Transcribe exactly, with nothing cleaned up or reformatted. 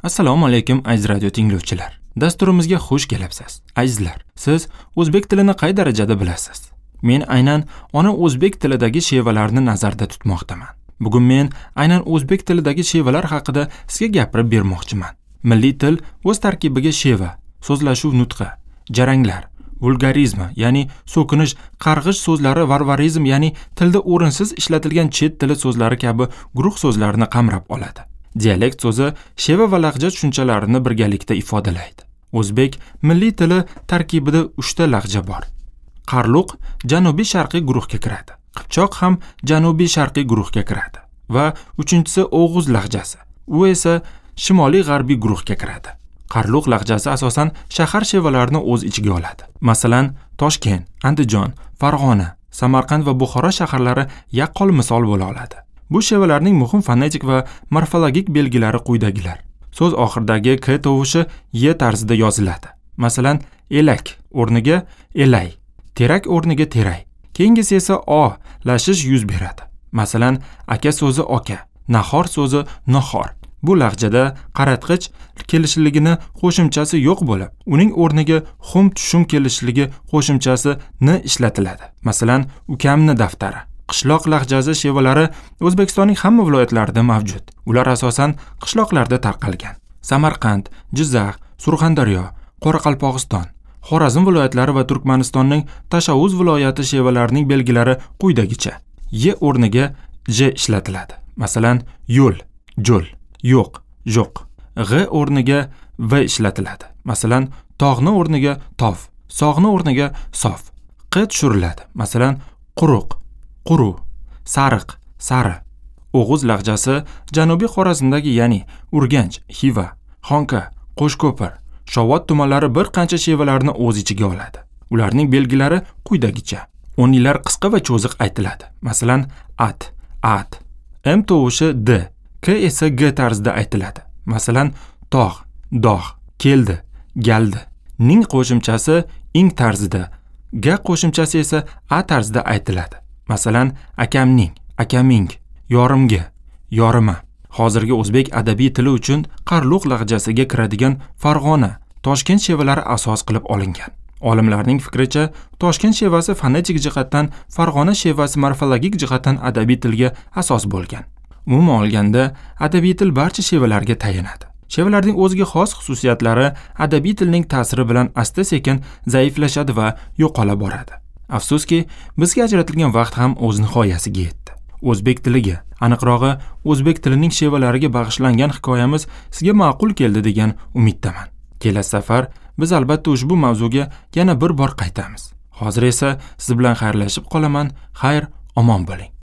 Assalomu alaykum aziz radio tinglovchilar. Dasturimizga xush kelibsiz. Azizlar, siz o'zbek tilini qay darajada bilasiz? Men aynan ona o'zbek tilidagi shevalarni nazarda tutmoqdaman. Bugun men aynan o'zbek tilidagi shevalar haqida sizga gapirib bermoqchiman. Milliy til o'z tarkibiga sheva, so'zlashuv nutqi, jaranglar, vulgarizmi, ya'ni so'kinish, qarg'ish so'zlari, varvarizm, ya'ni tilda o'rinsiz ishlatilgan chet tili so'zlari kabi guruh so'zlarini qamrab oladi. Dialekt so'zi sheva va lahja tushunchalarini birgalikda ifodalaydi. O'zbek milliy tili tarkibida uchta lahja bor. Qarluq janubiy-sharqiy guruhga kiradi. Qipchoq ham janubiy-sharqiy guruhga kiradi va uchinchisi O'g'uz lahjasi. U esa shimoliy-g'arbiy guruhga kiradi. Qarluq lahjasi asosan shahar shevalarini o'z ichiga oladi. Masalan, Toshkent, Andijon, Farg'ona, Samarqand va Buxoro shaharlari yaqqol misol bo'la oladi. Bu shevalarning muhim fonetik va morfologik belgilari quyidagilar. So'z oxiridagi k tovushi y tarzida yoziladi. Masalan, elak o'rniga elay, terak o'rniga teray. Keyingisi esa o lashish yuz beradi. Masalan, aka so'zi oka, nahor so'zi nahor. Bu lahjada qaratqich kelishligini qo'shimchasi yo'q bo'lib, uning o'rniga xum tushum kelishligi qo'shimchasi n ishlatiladi. Masalan, ukamni daftari. Qishloq lahjasi shevalari O'zbekistonning hamma viloyatlarida mavjud. Ular asosan qishloqlarda tarqalgan. Samarqand, Jizzax, Surxondaryo, Qoraqalpog'iston, Xorazm viloyatlari va Turkmanistonning Tashavvuz viloyati shevalarining belgilari quyidagicha. Y o'rniga j ishlatiladi. Masalan, yo'l, jo'l, yo'q, jo'q. G o'rniga v ishlatiladi. Masalan, tog'ni o'rniga tov, sog'ni o'rniga sof. Q tushiriladi. Masalan, quruq, quru, sariq, sari. O'g'uz lahjasi Janubiy Xorazmdagi, ya'ni Urganch, Xiva, Xonqa, Qo'shko'pir, Shovot tumanlari bir qancha shevalarni o'z ichiga oladi. Ularning belgilari quyidagicha. O'nlilar qisqa va cho'ziq aytiladi. Masalan, at, at. M tovushi d, k esa g tarzida aytiladi. Masalan, tog', dog', keldi, galdi. Ning qo'shimchasi ing tarzida, g qo'shimchasi esa a tarzida aytiladi. Masalan, akamning, akaming, yorimga, yorima. Hozirgi o'zbek adabiy tili uchun Qarluq lahjasiga kiradigan Farg'ona, Toshkent shevalari asos qilib olingan. Olimlarning fikricha, Toshkent shevasi fonetik jihatdan, Farg'ona shevasi morfologik jihatdan adabiy tilga asos bo'lgan. Umuman olganda, adabiy til barcha shevalarga tayanadi. Shevalarning o'ziga xos xususiyatlari adabiy tilning ta'siri bilan asta-sekin zaiflashadi va yo'qola boradi. Afsuski, bizga ajratilgan vaqt ham o'z nihoyasiga yetdi. O'zbek tiliga, aniqrog'i, o'zbek tilining shevalariga bag'ishlangan hikoyamiz sizga ma'qul keldi degan umiddaman. Kelasi safar biz albatta ushbu mavzuga yana bir bor qaytamiz. Hozir esa siz bilan xayrlashib qolaman. Xayr, omon bo'ling.